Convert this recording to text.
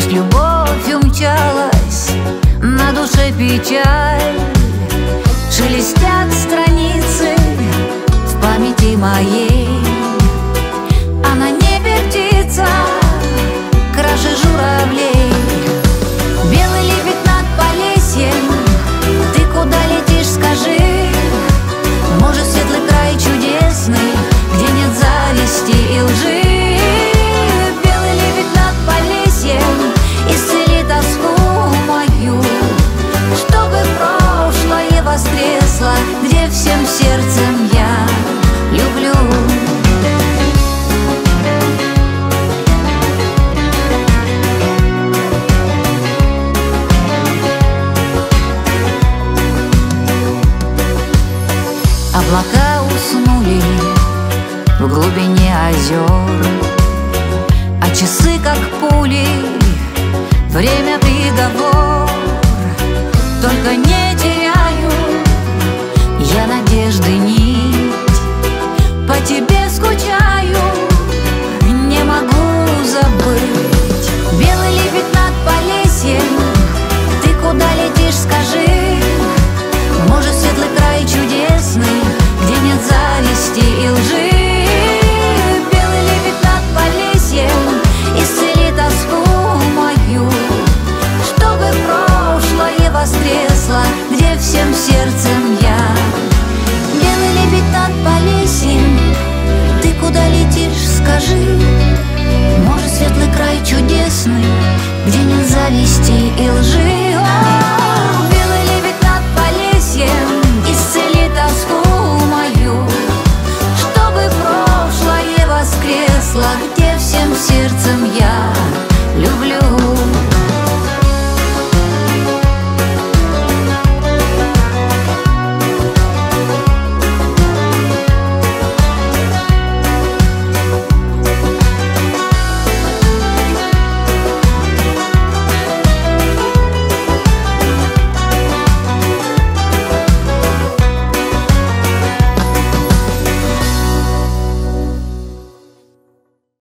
Пусть любовь умчалась, на душе печаль, шелестят страницы в памяти моей, а на небе птица краше журавлей. Белый лебедь над Полесьем, ты куда летишь, скажи? Может, светлый край чудесный, где нет зависти и лжи? Белый лебедь над Полесьем исцели тоску мою, чтобы прошлое воскресло, где всем сердцем я люблю. Облака уснули в глубине озер, а часы, как пули, время приговор. Только не теряю я надежды нить, по тебе скучаю, не могу забыть. Белый лебедь над Полесьем, ты куда летишь, скажи? Может, светлый край чудесный, где нет зависти и лжи? Белый лебедь над Полесьем исцели тоску мою, чтобы прошлое воскресло, где всем сердцем я. Белый лебедь над Полесьем, ты куда летишь, скажи? Может, светлый край чудесный, где нет зависти и лжи?